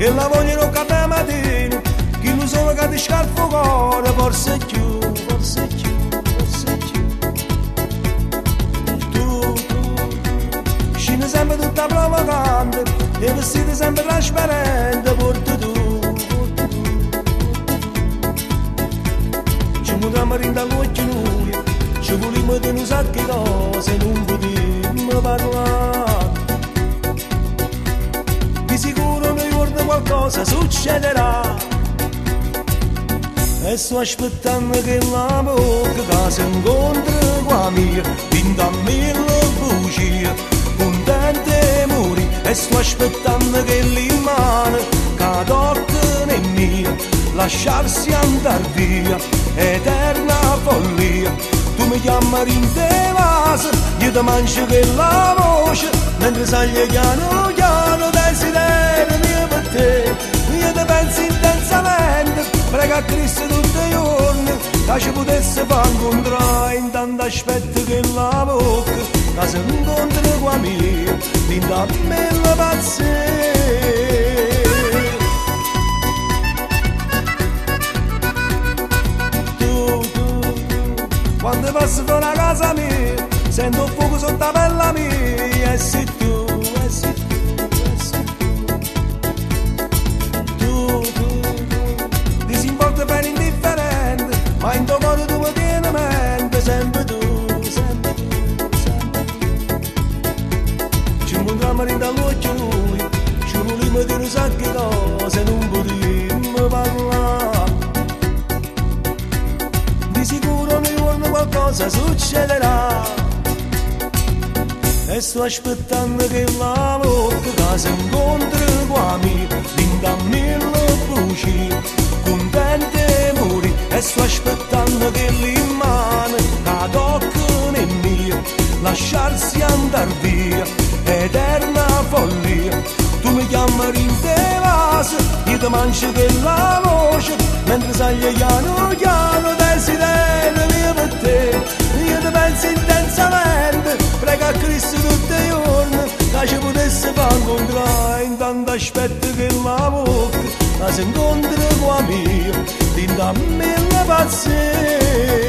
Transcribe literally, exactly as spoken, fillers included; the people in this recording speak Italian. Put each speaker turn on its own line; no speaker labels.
e la vogliono caffè mattina, chi non solo che ti scalfo cuore, forse più, forse più, forse più. Tu, tu, scende sempre tutta provocante, e vestiti sempre trasparente, porti tu, porti tu. Ci muoviamo dall'occhio noi, ci vogliamo di un sacco di cose, non potremmo parlare. Di sicuro noi guarda qualcosa succederà. E sto aspettando che la bocca che si incontra con la mia, vinta mille bugie, contente muri. E sto aspettando che l'immane che tocca è mia, lasciarsi andar via, eterna follia. Tu mi chiami in te vasa, io ti mangio che la voce, mentre sali piano piano desiderio mio per te. Io ti penso intensamente, prega a Cristo tutti i giorni, che ci potesse far incontrare. Intanto aspetto che la bocca, che si incontra con la mia, vinta a me la pazzia. Quando passo fuori a casa mia, sento il fuoco sotto la pelle mia, e sei tu, e sei tu, e sei tu. Tu, tu, tu, disinvolta per indifferente, ma in tuo cuore tu mi tieni mente, sempre tu, sempre tu, sempre tu. Ci incontriamo dall'occhio noi, ci vogliamo dire un sacco di cose, non potremmo parlare. Di sicuro noi guarda qualcosa succederà. E sto aspettando che la bocca che si incontra con la mia, vinta mille bugie, contente muri. E sto aspettando che l'immane che tocca è mia, lasciarsi andar via, eterna follia. Tu mi chiami in te vasa, io ti mangio che la voce, mentre sali piano piano desiderio mio per te. Io ti penso intensamente, prega a Cristo tutti i giorni, che ci potesse far incontrare. Intanto aspetto che la bocca, che si incontra con la mia, vinta a me la pazzia.